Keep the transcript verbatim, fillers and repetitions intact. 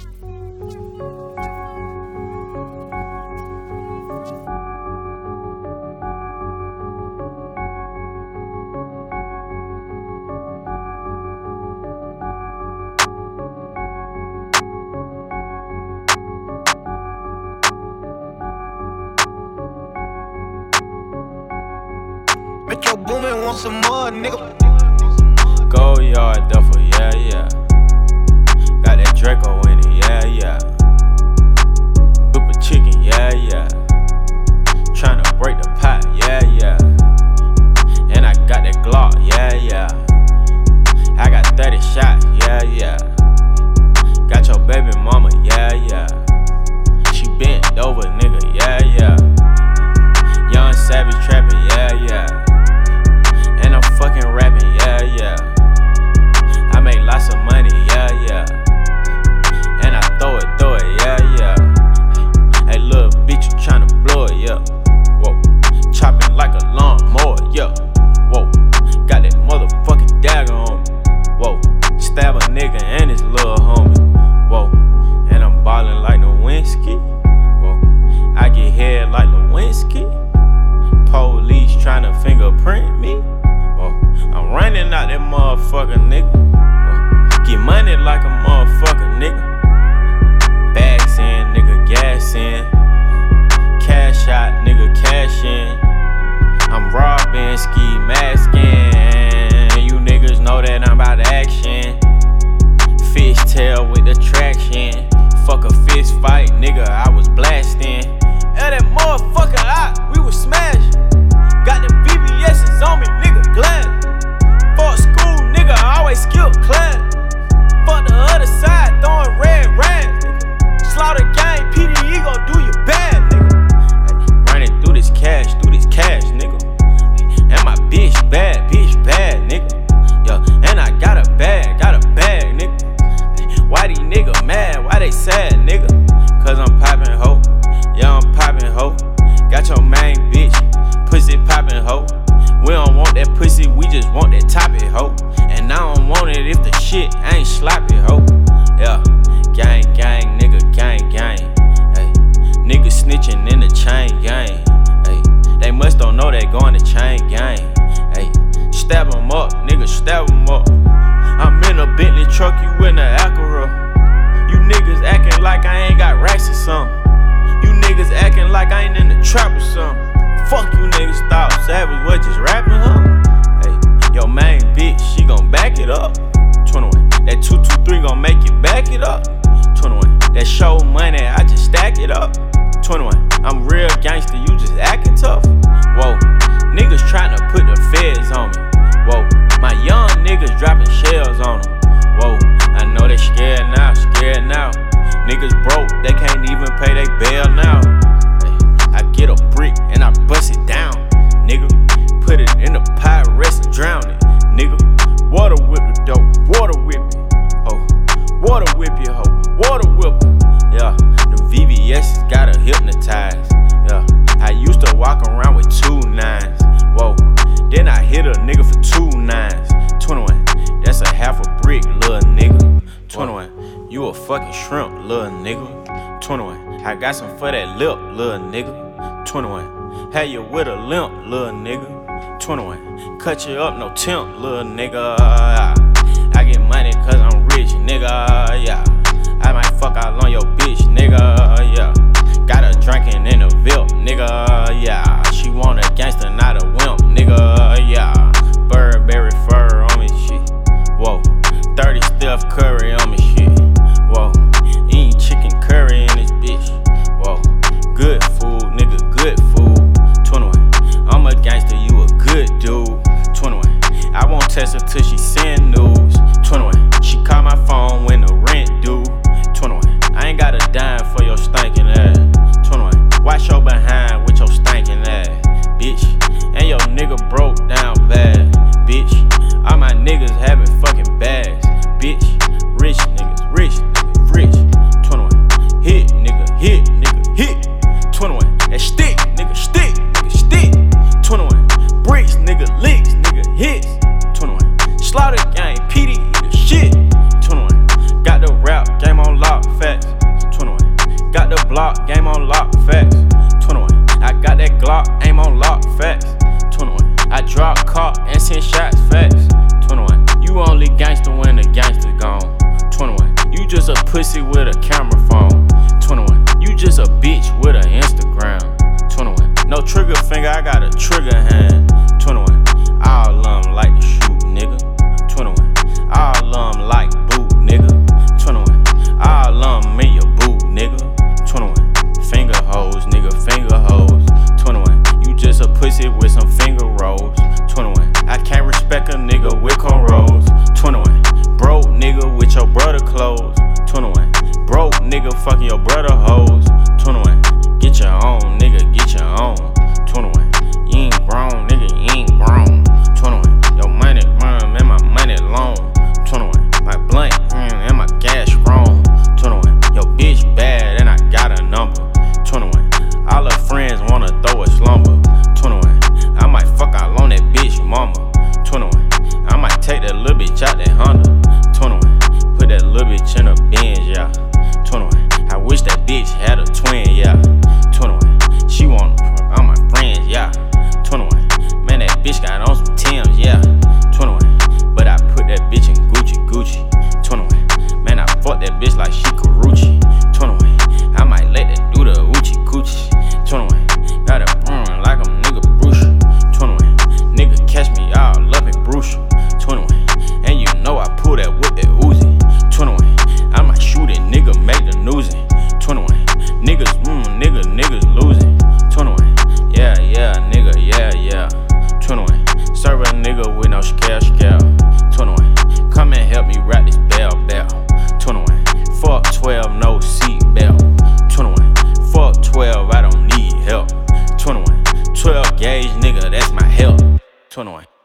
Make your boomin' want some more, nigga. Go yard duffel, yeah, yeah. Got that Draco in it, yeah, yeah. Whip a chicken, yeah, yeah. Tryna break the pot, yeah, yeah. And I got that Glock, yeah, yeah. I got thirty shots, yeah, yeah. Got your baby mama, yeah, yeah. She bent over, nigga, yeah, yeah. Young savage trapping, yeah, yeah. And I'm fucking rapping, yeah, yeah. I make lots of money, yeah, yeah. And I throw it, throw it, yeah, yeah. Hey, little bitch, you tryna blow it, yeah. Whoa, chopping like a lawnmower, yeah. Whoa, got that motherfucking dagger on me. Whoa, stab a nigga and his little homie. Whoa, and I'm ballin' like Lewinsky. Whoa, I get head like Lewinsky. Police tryna fingerprint me. Whoa, I'm running out that motherfucker, nigga. Whoa, get money like a motherfucker, nigga. Bags in, nigga, gas in. Cash out, nigga, cash in. I'm robbing, ski masking. You niggas know that I'm about action. Fishtail with the traction. Fuck a fist fight, nigga, I was blasting. And that motherfucker out, we was smashing. Got them V V S's on me, nigga, glad. Fuck school, nigga, I always skip class. Fuck the other side, throwing red rags. Slaughter gang, P D E gon' do you bad, nigga. Ay, running through this cash, through this cash, nigga. Ay, and my bitch bad, bitch bad, nigga. Yeah, and I got a bag, got a bag, nigga. Ay, why these niggas mad, why they sad, nigga? Cause I'm poppin' ho, yeah, I'm poppin' ho. Got your main bitch, pussy poppin' ho. We don't want that pussy, we just want that topic, ho. And I don't want it if the shit ain't sloppy, ho. Yeah, gang, gang, nigga, gang, gang. Hey, nigga snitching in the chain gang. Hey, they must don't know they going to chain gang. Hey, stab 'em up, nigga, stab 'em up. I'm in a Bentley truck, you in a Acura. You niggas acting like I ain't got racks or something. You niggas acting like I ain't in the trap or something. Fuck you niggas thought Savage was just rapping, huh? Hey, your main bitch, she gon' back it up. twenty-one, that two two three gon' make it back it up. twenty-one, that show money, I just stack it up. twenty-one, I'm real gangster, you just acting tough. Whoa, niggas tryna put the feds on me. Whoa, my young niggas dropping shells on them. Whoa, I know they scared now, scared now. Niggas broke, they can't even pay they bail now. I get a brick and I bust it down, nigga. Put it in the pot, rest and drown it, nigga. Water whip the dope, water whip it, ho. Water whip it, ho. Water whip it, yeah. The V V S's gotta hypnotize, yeah. I used to walk around with two nines, whoa. Then I hit a nigga for two nines. twenty-one, that's a half a brick, little nigga. twenty-one, you a fucking shrimp, little nigga. twenty-one, I got some for that lip, little nigga. twenty-one, had you with a limp, little nigga. twenty-one, cut you up, no temp, little nigga. I get money cause I'm rich, nigga, yeah. I might fuck out on your bitch, nigga, yeah. Got her drinking in a Vilp, nigga, yeah. She want a gangster, not a wimp, nigga, yeah. Burberry fur on me, shit, whoa. thirty Steph Curry on me, shit, whoa. Eating chicken curry in this bitch, whoa. Good food, nigga, good food. twenty-one, I'm a gangster, you a good dude. twenty-one, I won't text her till she send news. twenty-one, she call my phone when the rent due. lock, game on lock, facts. twenty-one. I got that Glock, aim on lock, facts. twenty-one. I drop caught and send shots, facts. twenty-one. You only gangster when the gangster gone. twenty-one. You just a pussy with a camera phone. twenty-one. You just a bitch with an Instagram. twenty-one. No trigger finger, I got a trigger hand. twenty-one. All of them like to shoot, nigga. twenty-one. All of them like boot, nigga. twenty-one. All of them in your boot, nigga. twenty-one. Finger hoes, nigga, finger hoes. twenty-one. You just a pussy with some finger rolls. twenty-one. I can't respect a nigga with cornrows. twenty-one. Broke nigga with your brother clothes. twenty-one. Broke nigga fucking your brother hoes. twenty-one. Get your own, nigga, get your own. twenty-one. You ain't grown, nigga, you ain't grown. twenty-one. Your money, mm, and my money long. twenty-one. My blunt, mm, and my gas strong. twenty-one. Your bitch bad and I got a number. twenty-one. All her friends wanna throw a slumber. twenty-one. I might fuck out on that bitch mama. twenty-one. I might take that little bitch out that Honda. twenty-one. Put that little bitch in a Benz, yeah. twenty-one. I wish that bitch had a twin, yeah. twenty-one. She want all my friends, yeah. twenty-one. Man, that bitch got on some Timbs, yeah. twenty-one. But I put that bitch in Gucci, Gucci. twenty-one. Man, I fuck that bitch like she Karuchi. twenty-one. I might let that do the Uchi Coochie. twenty-one. Got a mm, like I'm nigga Bruce. twenty-one. Nigga catch me all up in Bruce. twenty-one. And you know I pull that with that Uzi. twenty-one. I might shoot it, nigga, make the newsin'. twenty-one. Niggas, mm, nigga, niggas losing. twenty-one. Yeah, yeah, nigga, yeah, yeah. twenty-one. Serve a nigga with no scale, scale. twenty-one. Come and help me wrap this bell, bell. twenty-one. Fuck twelve, no seat belt. twenty-one. Fuck twelve, I don't need help. twenty-one. twelve gauge, nigga, that's my help. twenty-one.